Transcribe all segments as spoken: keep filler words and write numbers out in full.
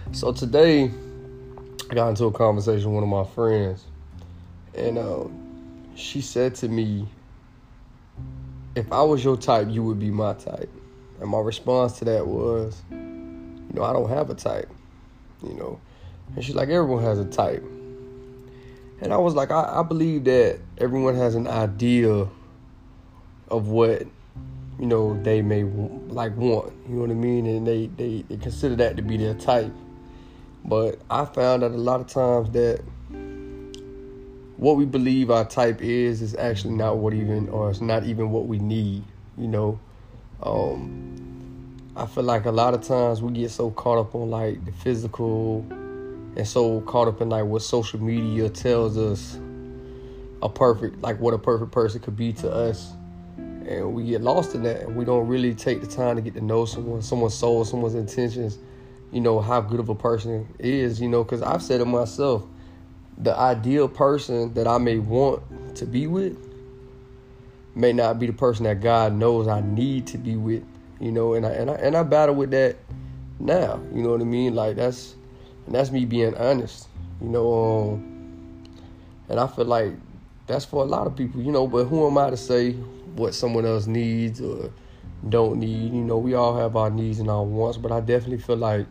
So today, I got into a conversation with one of my friends, and uh, she said to me, if I was your type, you would be my type. And my response to that was, you know, I don't have a type, you know. And she's like, everyone has a type. And I was like, I, I believe that everyone has an idea of what, you know, they may like want, you know what I mean? And they, they, they consider that to be their type. But I found that a lot of times that what we believe our type is is actually not what even, or it's not even what we need, you know. Um, I feel like a lot of times we get so caught up on like the physical and so caught up in like what social media tells us a perfect, like what a perfect person could be to us. And we get lost in that, and we don't really take the time to get to know someone, someone's soul, someone's intentions, you know, how good of a person is, you know, because I've said it myself, the ideal person that I may want to be with may not be the person that God knows I need to be with, you know, and I and I, and I battle with that now, you know what I mean? Like, that's, and that's me being honest, you know, um, and I feel like that's for a lot of people, you know, but who am I to say what someone else needs or don't need? You know, we all have our needs and our wants, but I definitely feel like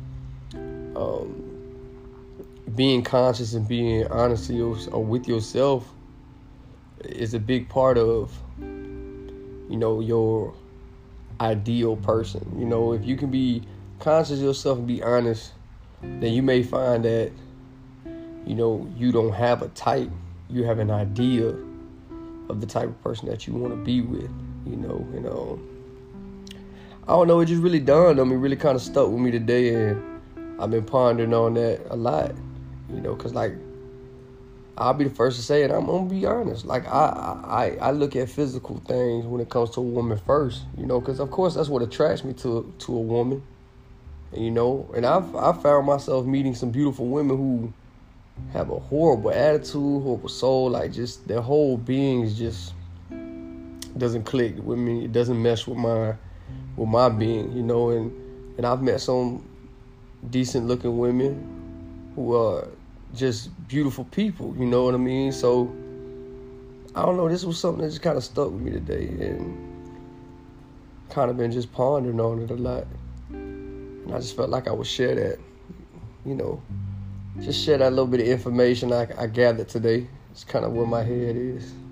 um, being conscious and being honest to your, or with yourself is a big part of, you know, your ideal person. You know, if you can be conscious of yourself and be honest, then you may find that, you know, you don't have a type. You have an idea of the type of person that you want to be with, you know. And um, I don't know, it just really dawned on me, really kind of stuck with me today, and I've been pondering on that a lot, you know, because, like, I'll be the first to say it, I'm going to be honest. Like, I, I, I look at physical things when it comes to a woman first, you know, because, of course, that's what attracts me to, to a woman, you know. And I've, I've found myself meeting some beautiful women who have a horrible attitude, horrible soul, like, just their whole being is just doesn't click with me. It doesn't mesh with my with my being, you know. And and I've met some decent looking women who are just beautiful people, you know what I mean? So I don't know, this was something that just kind of stuck with me today, and kind of been just pondering on it a lot. And I just felt like I would share that, you know. Just share that little bit of information I, I gathered today. It's kind of where my head is.